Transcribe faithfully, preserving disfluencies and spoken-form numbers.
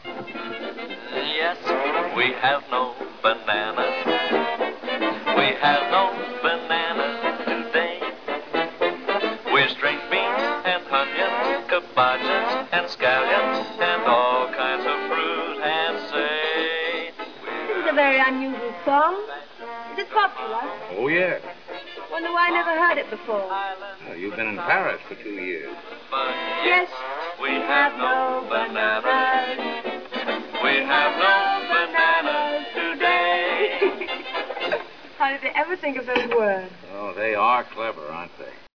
Yes, we have no bananas. We have no bananas today. We're string beans and onions, cabbages and scallions, and all kinds of fruit and say. This is a very unusual song. Is it popular? Oh, yes. Wonder why I never heard it before. Well, you've been in Paris for two years. But Yes, we have no bananas. We have no bananas today. How did they ever think of those words? Oh, they are clever.